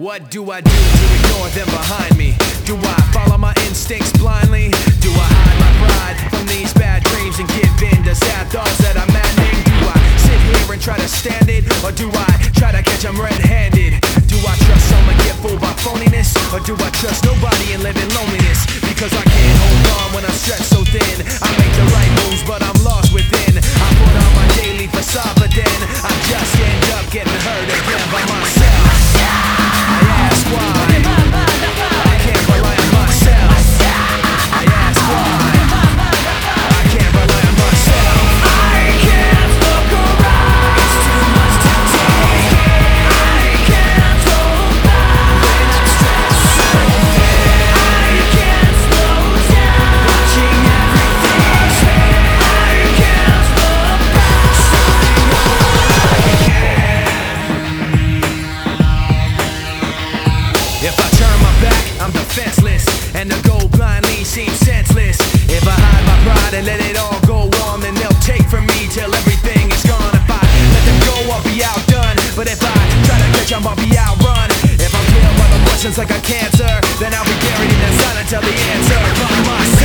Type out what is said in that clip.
What do I do to ignore them behind me? Do I follow my instincts blindly? Do I hide my pride from these bad dreams and give in to sad thoughts that I'm maddening? Do I sit here and try to stand it? Or do I try to catch them red-handed? Do I trust someone, get fooled by phoniness? Or do I trust nobody and live in loneliness? Because I can't hold on when I'm stretched so thin. I make the right moves but I'm lost within. I put on my daily facade but then I just end up getting hurt again by myself. I ask why I can't rely on myself. I ask why I can't rely on myself. I can't look around, it's too much to take. I can't hold back when I'm stressed so thin. I can't slow down, watching everything change. I can't look back, so I know I can. If I turn my back, I'm defenseless, and to go blindly seems senseless. If I hide my pride and let it all go on, then they'll take from me till everything is gone. If I let them go, I'll be outdone. But if I try to catch them, I'll be outrun. If I'm killed by the questions like a cancer, then I'll be buried in the sun until the answer comes.